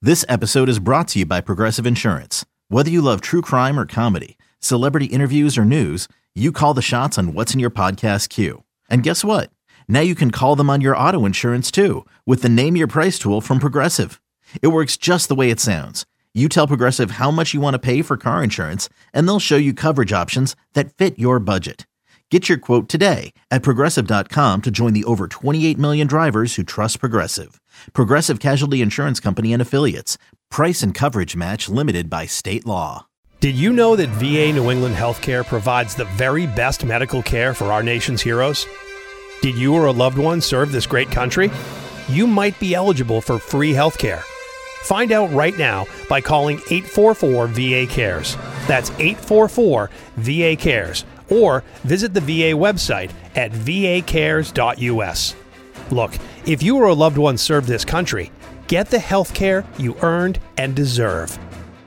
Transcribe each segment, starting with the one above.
This episode is brought to you by Progressive Insurance. Whether you love true crime or comedy, celebrity interviews or news, you call the shots on what's in your podcast queue. And guess what? Now you can call them on your auto insurance too with the Name Your Price tool from Progressive. It works just the way it sounds. You tell Progressive how much you want to pay for car insurance, and they'll show you coverage options that fit your budget. Get your quote today at Progressive.com to join the over 28 million drivers who trust Progressive. Progressive Casualty Insurance Company and Affiliates. Price and coverage match limited by state law. Did you know that VA New England Healthcare provides the very best medical care for our nation's heroes? Did you or a loved one serve this great country? You might be eligible for free healthcare. Find out right now by calling 844-VA-CARES. That's 844-VA-CARES. Or visit the VA website at vacares.us. Look, if you or a loved one served this country, get the health care you earned and deserve.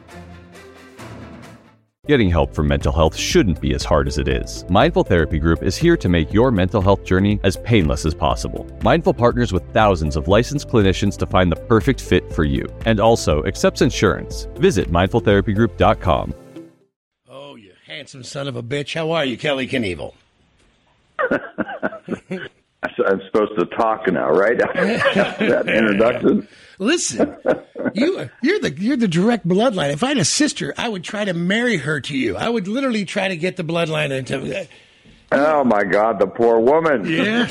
Getting help for mental health shouldn't be as hard as it is. Mindful Therapy Group is here to make your mental health journey as painless as possible. Mindful partners with thousands of licensed clinicians to find the perfect fit for you, and also accepts insurance. Visit mindfultherapygroup.com. Oh, you handsome son of a bitch. How are you, Kelly Knievel? I'm supposed to talk now, right? That introduction. Listen, you're the direct bloodline. If I had a sister, I would try to marry her to you. I would literally try to get the bloodline into. Oh my God, the poor woman. Yes.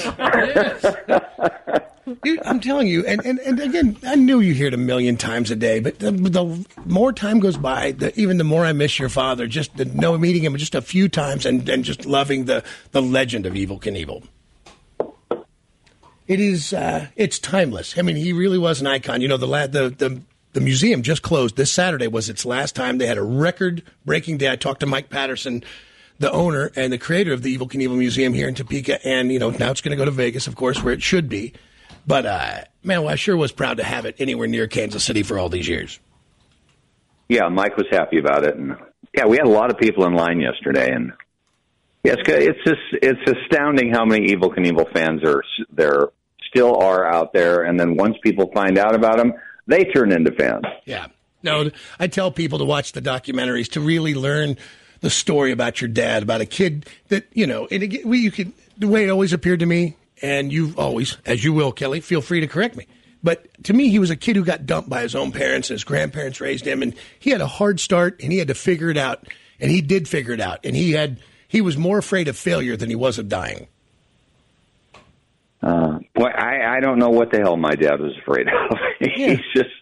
Dude, I'm telling you, and again, I knew you hear it a million times a day, but the more time goes by, even the more I miss your father. Just meeting him just a few times and just loving the legend of Evel Knievel. It is, it's timeless. I mean, he really was an icon. You know, the museum just closed. This Saturday was its last time. They had a record-breaking day. I talked to Mike Patterson, the owner and the creator of the Evel Knievel Museum here in Topeka, and, you know, now it's going to go to Vegas, of course, where it should be. But, man, well, I sure was proud to have it anywhere near Kansas City for all these years. Yeah, Mike was happy about it. And, yeah, we had a lot of people in line yesterday, and yes, it's astounding how many Evel Knievel fans there still are out there. And then once people find out about them, they turn into fans. Yeah. No, I tell people to watch the documentaries to really learn the story about your dad, about a kid that, you know, and again, the way it always appeared to me, and you've always, as you will, Kelly, feel free to correct me. But to me, he was a kid who got dumped by his own parents, and his grandparents raised him, and he had a hard start, and he had to figure it out, and he did figure it out, and he was more afraid of failure than he was of dying. Boy, I don't know what the hell my dad was afraid of. He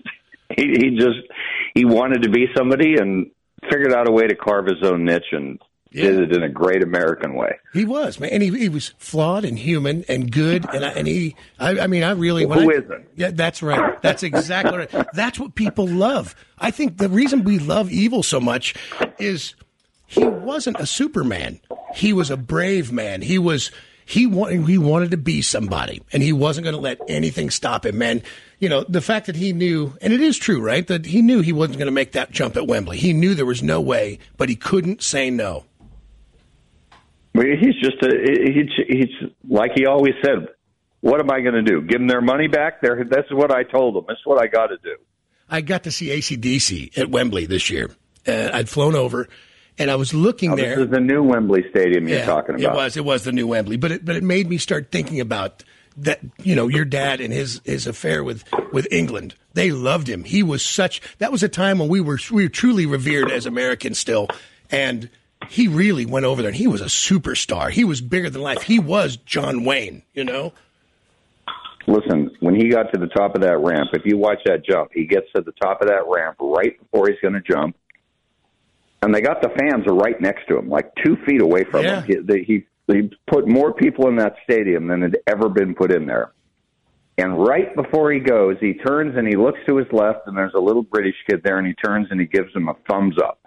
wanted to be somebody and figured out a way to carve his own niche and did it in a great American way. He was, man, and he was flawed and human and good, I really. Who isn't? Yeah, that's right. That's exactly right. That's what people love. I think the reason we love Evel so much is he wasn't a Superman. He was a brave man. He wanted to be somebody, and he wasn't going to let anything stop him, man. You know, the fact that he knew, and it is true, right, that he knew he wasn't going to make that jump at Wembley. He knew there was no way, but he couldn't say no. Well, he's like he always said, what am I going to do? Give them their money back? That's what I told them. That's what I got to do. I got to see AC/DC at Wembley this year. I'd flown over. And I was looking there. This is the new Wembley Stadium you're talking about. It was the new Wembley. But it made me start thinking about that, you know, your dad and his affair with England. They loved him. He was that was a time when we were truly revered as Americans still. And he really went over there, and he was a superstar. He was bigger than life. He was John Wayne, you know? Listen, when he got to the top of that ramp, if you watch that jump, he gets to the top of that ramp right before he's going to jump. And they got the fans are right next to him, like 2 feet away from him. He put more people in that stadium than had ever been put in there. And right before he goes, he turns and he looks to his left, and there's a little British kid there, and he turns and he gives him a thumbs up.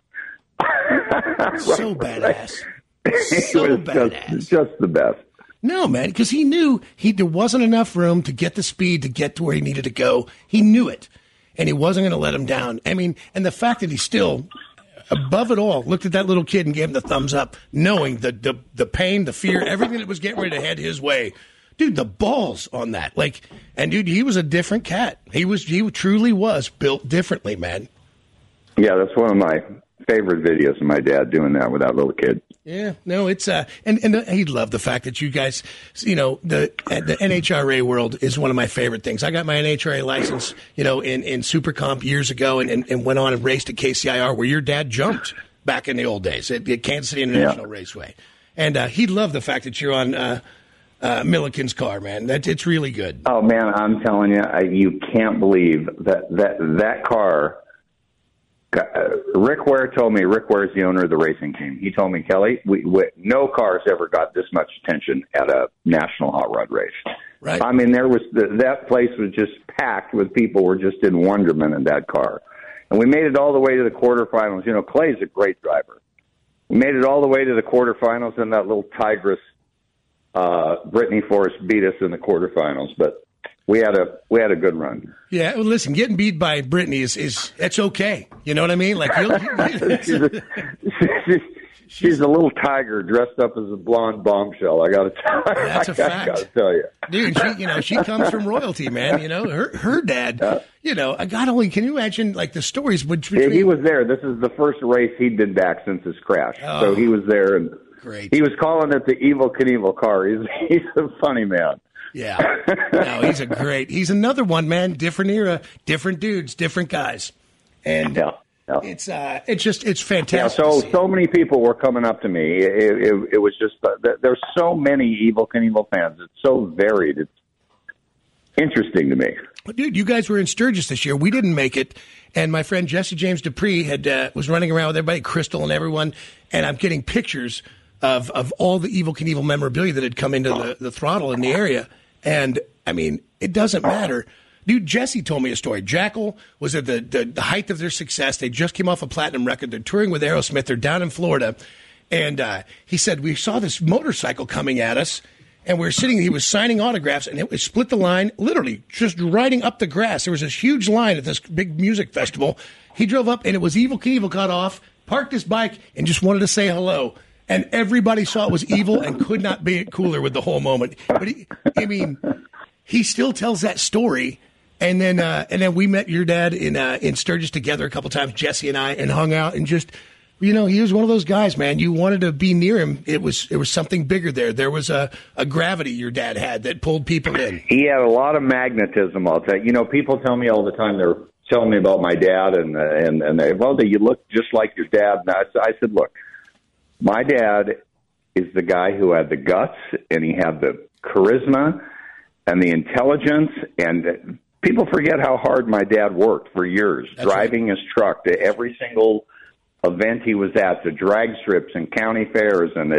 So badass. Just the best. No, man, because he knew there wasn't enough room to get the speed to get to where he needed to go. He knew it, and he wasn't going to let him down. I mean, and the fact that he still, above it all, looked at that little kid and gave him the thumbs up, knowing the pain, the fear, everything that was getting ready to head his way dude, the balls on that. Like, and dude, he was a different cat. He truly was built differently, man. Yeah, that's one of my favorite videos of my dad doing that with that little kid. Yeah, no, it's and he loved the fact that you guys, the NHRA world is one of my favorite things. I got my NHRA license, in Super Comp years ago, and went on and raced at KCIR where your dad jumped back in the old days at Kansas City International Raceway, and he loved the fact that you're on Milliken's car, man. It's really good. Oh man, I'm telling you, you can't believe that car. Rick Ware told me, Rick Ware's the owner of the racing team. He told me, Kelly, no cars ever got this much attention at a national hot rod race. Right. I mean, that place was just packed with people who were just in wonderment in that car. And we made it all the way to the quarterfinals. Clay's a great driver. We made it all the way to the quarterfinals, and that little tigress, Brittany Forrest, beat us in the quarterfinals. But we had a good run. Yeah, well, listen, getting beat by Brittany is that's okay. You know what I mean? Like she's a little tiger dressed up as a blonde bombshell. I got to tell you. That's a fact. I got to tell you, dude. She comes from royalty, man. Her dad. God only can you imagine like the stories between. He was there. This is the first race he'd been back since his crash, so he was there, and great. He was calling it the Evel Knievel car. He's a funny man. Yeah. No, he's another one, man. Different era, different dudes, different guys. And it's fantastic. Yeah, so many people were coming up to me. It was just, there's so many Evel Knievel fans. It's so varied. It's interesting to me. Well, dude, you guys were in Sturgis this year. We didn't make it. And my friend Jesse James Dupree was running around with everybody, Crystal and everyone. And I'm getting pictures of all the Evel Knievel memorabilia that had come into the throttle in the area. And, I mean, it doesn't matter. Dude, Jesse told me a story. Jackal was at the height of their success. They just came off a platinum record. They're touring with Aerosmith. They're down in Florida. And he said, we saw this motorcycle coming at us, and we were sitting, he was signing autographs, and it split the line, literally just riding up the grass. There was this huge line at this big music festival. He drove up, and it was Evel Knievel got off, parked his bike, and just wanted to say hello. And everybody saw it was Evel and could not be cooler with the whole moment. But he still tells that story. And then we met your dad in Sturgis together a couple times, Jesse and I, and hung out and just, he was one of those guys, man. You wanted to be near him. It was something bigger there. There was a gravity your dad had that pulled people in. He had a lot of magnetism. I'll tell you. People tell me all the time they're telling me about my dad and you look just like your dad. And I said, look. My dad is the guy who had the guts, and he had the charisma and the intelligence. And people forget how hard my dad worked for years, driving his truck to every single event he was at, to drag strips and county fairs, and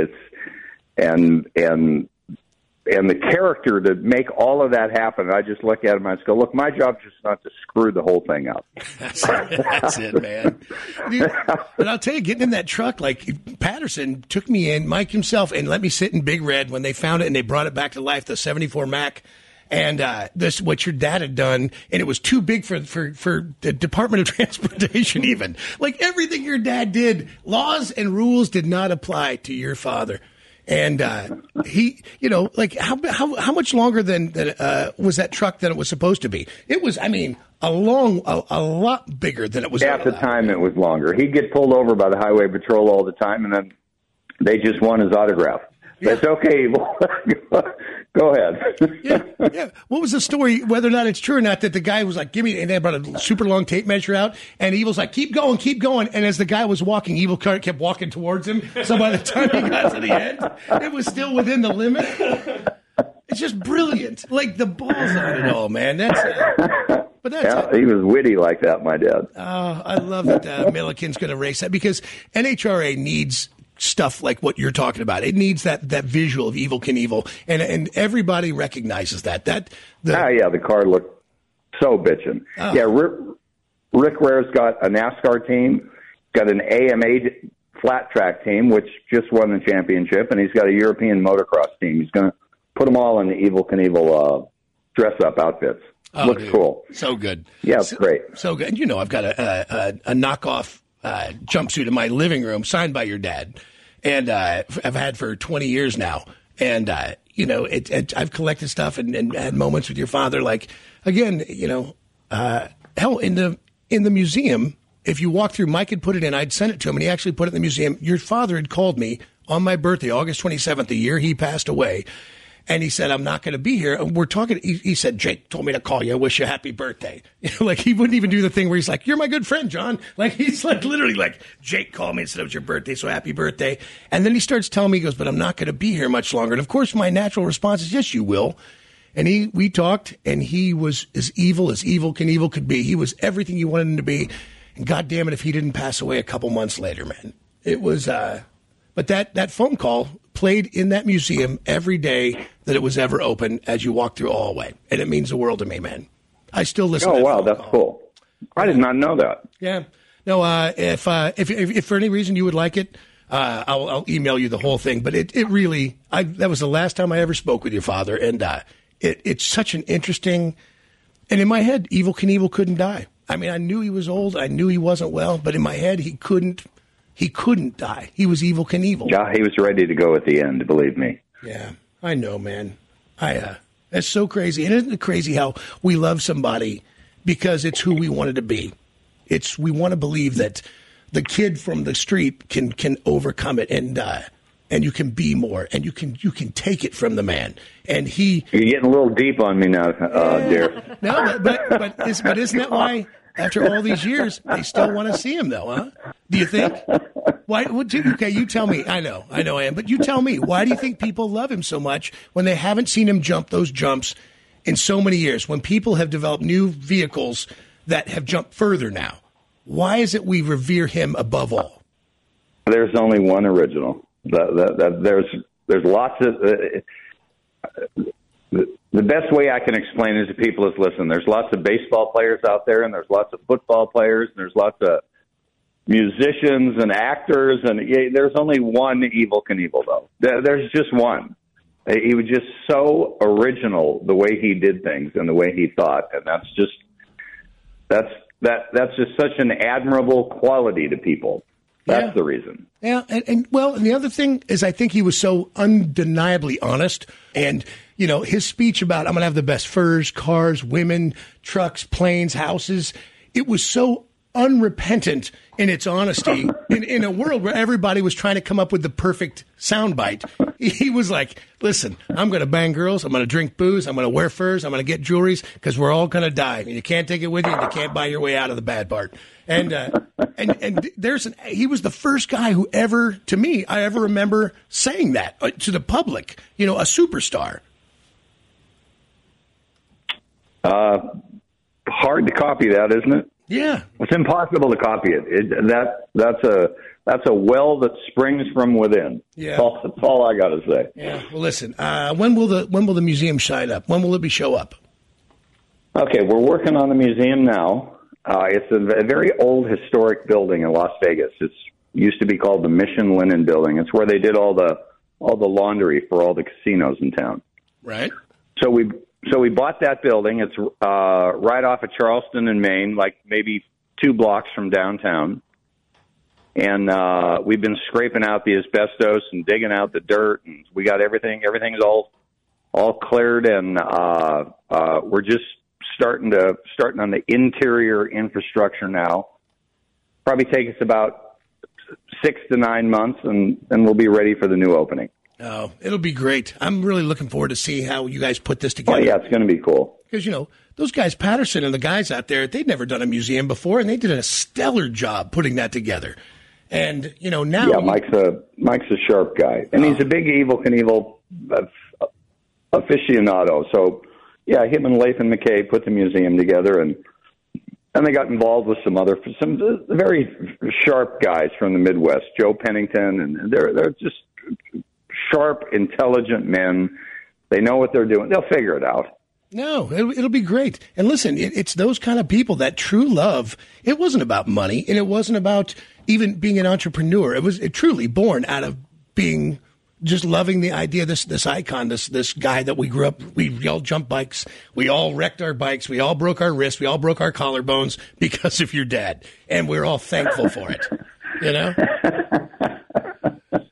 the character to make all of that happen. I just look at him and I just go, look, my job's just not to screw the whole thing up. That's it, man. Dude, but I'll tell you, getting in that truck, like Patterson took me in, Mike himself, and let me sit in Big Red when they found it and they brought it back to life, the 74 Mac. And this what your dad had done, and it was too big for the Department of Transportation even. Like everything your dad did, laws and rules did not apply to your father. And he, how much longer than was that truck than it was supposed to be? It was, a lot bigger than it was. At the time, it was longer. He'd get pulled over by the highway patrol all the time, and then they just want his autograph. Yeah. It's okay. Go ahead. Yeah. What was the story, whether or not it's true or not, that the guy was like, give me, and they brought a super long tape measure out, and Evel's like, keep going. And as the guy was walking, Evel kept walking towards him. So by the time he got to the end, it was still within the limit. It's just brilliant. Like the balls on it all, man. That's he was witty like that, my dad. I love that Milliken's going to race that, because NHRA needs stuff like what you're talking about. It needs that visual of Evel Knievel, and everybody recognizes that. The car looked so bitchin'. Oh. Yeah, Rick Ware's got a NASCAR team, got an AMA flat track team, which just won the championship, and he's got a European motocross team. He's going to put them all in the Evel Knievel dress-up outfits. Oh, looks dude. Cool. So good. Yeah, it's great. So good. And I've got a knockoff jumpsuit in my living room signed by your dad, and I've had for 20 years now. And I've collected stuff and had moments with your father. Like, again, hell, in the museum, if you walk through, Mike had put it in, I'd sent it to him, and he actually put it in the museum. Your father had called me on my birthday, August 27th, the year he passed away. And he said, I'm not going to be here. And we're talking. He said, Jake told me to call you. I wish you a happy birthday. Like, he wouldn't even do the thing where he's like, you're my good friend, John. Like, he's like, literally like, Jake called me and said it was your birthday, so happy birthday. And then he starts telling me, he goes, but I'm not going to be here much longer. And of course, my natural response is, yes, you will. And we talked, and he was as evil could be. He was everything you wanted him to be. And God damn it, if he didn't pass away a couple months later, man. It was, but that phone call played in that museum every day that it was ever open as you walk through the hallway. And it means the world to me, man. I still listen to that. Oh, wow, that's cool. I did not know that. Yeah. No, if for any reason you would like it, I'll email you the whole thing. But it really, that was the last time I ever spoke with your father. And it's such an interesting, and in my head, Evel Knievel couldn't die. I mean, I knew he was old. I knew he wasn't well. But in my head, he couldn't die. He was Evel Knievel. Yeah, he was ready to go at the end, believe me. Yeah, I know, man. That's so crazy. And isn't it crazy how we love somebody because it's who we wanted to be? We want to believe that the kid from the street can overcome it and you can be more and you can take it from the man. And you're getting a little deep on me now, dear. No, but isn't that why? After all these years, they still want to see him, though, huh? Do you think? Why? Okay, you tell me. I know I am. But you tell me, why do you think people love him so much when they haven't seen him jump those jumps in so many years? When people have developed new vehicles that have jumped further now, why is it we revere him above all? There's only one original. There's lots of... The best way I can explain it to people is, listen, there's lots of baseball players out there, and there's lots of football players, and there's lots of musicians and actors, and there's only one Evel Knievel, though. There's just one. He was just so original the way he did things and the way he thought, and that's just such an admirable quality to people. That's the reason. Yeah, and the other thing is I think he was so undeniably honest. And, his speech about I'm going to have the best furs, cars, women, trucks, planes, houses, it was so unrepentant in its honesty in a world where everybody was trying to come up with the perfect soundbite. He was like, listen, I'm going to bang girls. I'm going to drink booze. I'm going to wear furs. I'm going to get jewelries because we're all going to die. And you can't take it with you. And you can't buy your way out of the bad part. And he was the first guy who I ever remember saying that to the public, a superstar. Hard to copy that, isn't it? Yeah. It's impossible to copy it. That's a well that springs from within. Yeah. That's all I got to say. Yeah. Well, listen, when will the museum shine up? When will it show up? Okay, we're working on the museum now. It's a very old historic building in Las Vegas. It used to be called the Mission Linen Building. It's where they did all the laundry for all the casinos in town. Right. So we bought that building. It's right off of Charleston in Maine, like maybe 2 blocks from downtown. And we've been scraping out the asbestos and digging out the dirt, and we got everything. Everything's all cleared, and we're just starting on the interior infrastructure now. Probably take us about 6 to 9 months, and we'll be ready for the new opening. Oh, it'll be great. I'm really looking forward to seeing how you guys put this together. Oh, yeah, it's going to be cool. Because, those guys, Patterson and the guys out there, they'd never done a museum before, and they did a stellar job putting that together. And, now... Yeah, Mike's a sharp guy. And he's a big Evel Knievel aficionado. So, yeah, him and Lathan McKay put the museum together, and they got involved with some very sharp guys from the Midwest, Joe Pennington, and they're just sharp, intelligent men. They know what they're doing. They'll figure it out. No, it'll be great. And listen, it's those kind of people that true love. It wasn't about money, and it wasn't about even being an entrepreneur. It was truly born out of being just loving the idea. This icon, this guy that we grew up. We all jumped bikes. We all wrecked our bikes. We all broke our wrists. We all broke our collarbones because of your dad, and we're all thankful for it.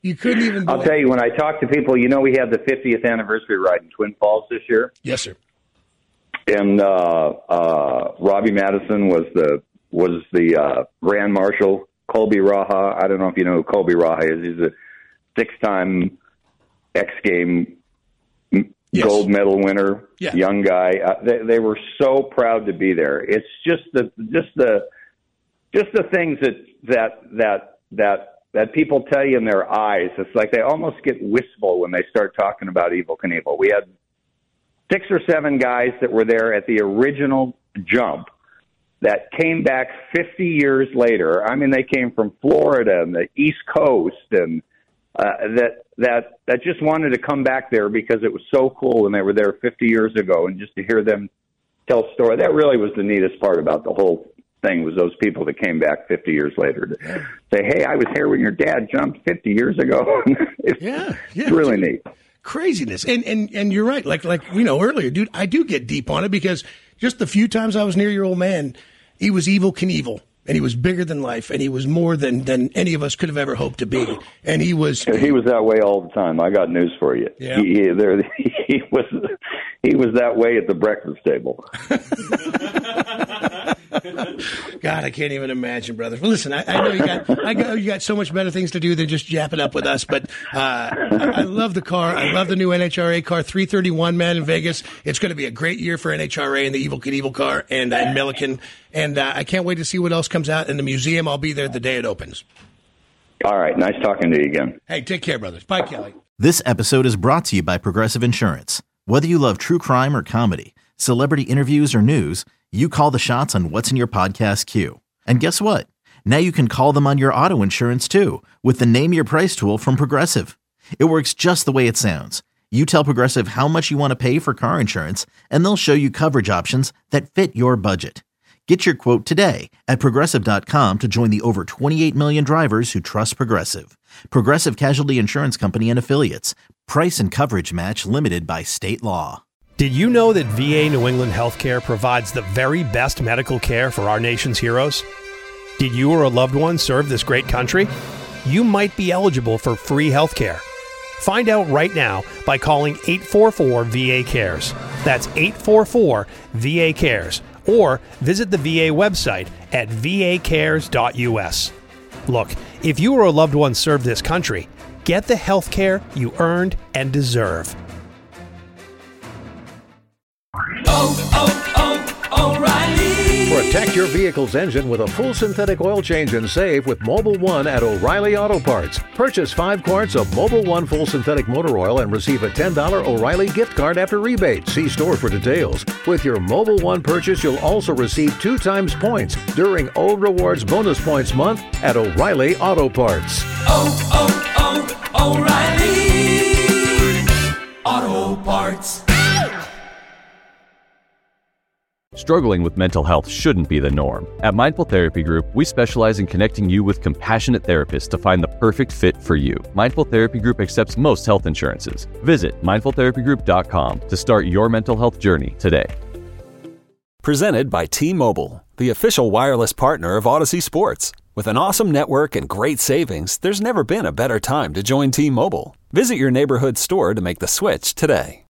You couldn't even. I'll tell you, when I talk to people, we had the 50th anniversary ride in Twin Falls this year. Yes, sir. And Robbie Madison was the Grand Marshal. Colby Raha, I don't know if you know who Colby Raha is. He's a 6-time X Game gold medal winner, young guy. They were so proud to be there. It's just the things that people tell you in their eyes. It's like they almost get wistful when they start talking about Evel Knievel. We had 6 or 7 guys that were there at the original jump that came back 50 years later. I mean, they came from Florida and the East Coast, and that just wanted to come back there because it was so cool when they were there 50 years ago, and just to hear them tell a story. That really was the neatest part about the whole thing, was those people that came back 50 years later to say, hey, I was here when your dad jumped 50 years ago. It's really neat. Craziness. And you're right. Like earlier, dude, I do get deep on it because just the few times I was near your old man, he was Evel Knievel, and he was bigger than life, and he was more than any of us could have ever hoped to be. And he was that way all the time. I got news for you. Yeah. He was that way at the breakfast table. God, I can't even imagine, brother. Well, listen, I know you got so much better things to do than just yapping up with us, but I love the car. I love the new NHRA car, 331, man, in Vegas. It's going to be a great year for NHRA and the Evel Knievel car and Milliken, and I can't wait to see what else comes out in the museum. I'll be there the day it opens. All right. Nice talking to you again. Hey, take care, brothers. Bye, Kelly. This episode is brought to you by Progressive Insurance. Whether you love true crime or comedy, celebrity interviews or news, you call the shots on what's in your podcast queue. And guess what? Now you can call them on your auto insurance too with the Name Your Price tool from Progressive. It works just the way it sounds. You tell Progressive how much you want to pay for car insurance, and they'll show you coverage options that fit your budget. Get your quote today at Progressive.com to join the over 28 million drivers who trust Progressive. Progressive Casualty Insurance Company and Affiliates. Price and coverage match limited by state law. Did you know that VA New England Healthcare provides the very best medical care for our nation's heroes? Did you or a loved one serve this great country? You might be eligible for free healthcare. Find out right now by calling 844-VA-CARES. That's 844-VA-CARES. Or visit the VA website at vacares.us. Look, if you or a loved one served this country, get the health care you earned and deserve. O'Reilly. Protect your vehicle's engine with a full synthetic oil change and save with Mobil 1 at O'Reilly Auto Parts. Purchase 5 quarts of Mobil 1 full synthetic motor oil and receive a $10 O'Reilly gift card after rebate. See store for details. With your Mobil 1 purchase, you'll also receive 2 times points during O Rewards Bonus Points Month at O'Reilly Auto Parts. O'Reilly Auto Parts. Struggling with mental health shouldn't be the norm. At Mindful Therapy Group, we specialize in connecting you with compassionate therapists to find the perfect fit for you. Mindful Therapy Group accepts most health insurances. Visit mindfultherapygroup.com to start your mental health journey today. Presented by T-Mobile, the official wireless partner of Odyssey Sports. With an awesome network and great savings, there's never been a better time to join T-Mobile. Visit your neighborhood store to make the switch today.